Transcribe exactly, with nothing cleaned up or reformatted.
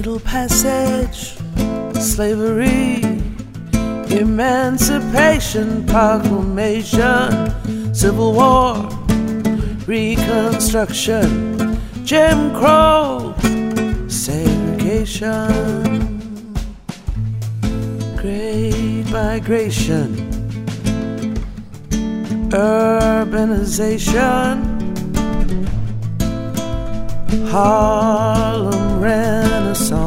Middle Passage, slavery, Emancipation Proclamation, Civil War, Reconstruction, Jim Crow, segregation, Great Migration, urbanization, Harlem Renaissance,